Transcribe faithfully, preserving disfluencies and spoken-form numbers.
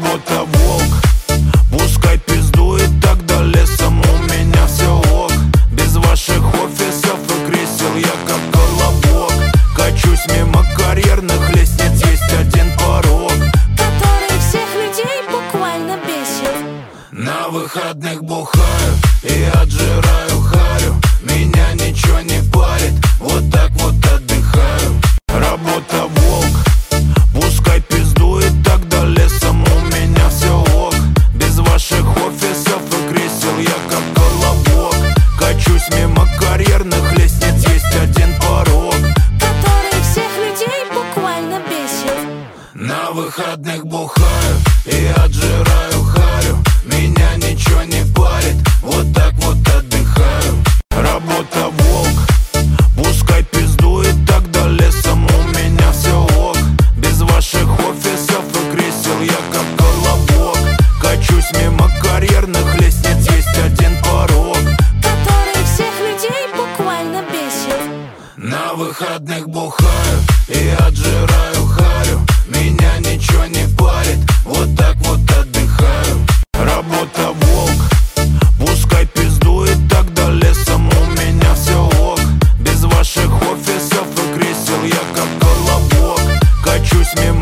Работа волк, пускай пиздует тогда лесом, у меня все ок. Без ваших офисов и кресел я как колобок. Качусь мимо карьерных лестниц, есть один порог, который всех людей буквально бесит. на выходных бухаю и отжираю харю, меня ничего не парит, вот так вот отдыхаю. Работа волк, пускай пиздует тогда лесом, у меня все ок. Без ваших офисов и кресел я как колобок. Качусь мимо карьерных лестниц, есть один порог, который всех людей буквально бесит. на выходных бухаю и отжираю харю, меня ничего не парит, вот так вот отдыхаю. Работа волк, пускай пиздует тогда лесом, у меня все ок. Без ваших офисов и кресел я как колобок. Качусь мимо карьерных лестниц, есть один порог, который всех людей буквально бесит. на выходных бухаю и отжираю харю, меня ничего не парит, вот так вот отдыхаю. Работа волк, пускай пиздует тогда лесом, у меня все ок. Без ваших офисов и кресел я как колобок. Качусь мимо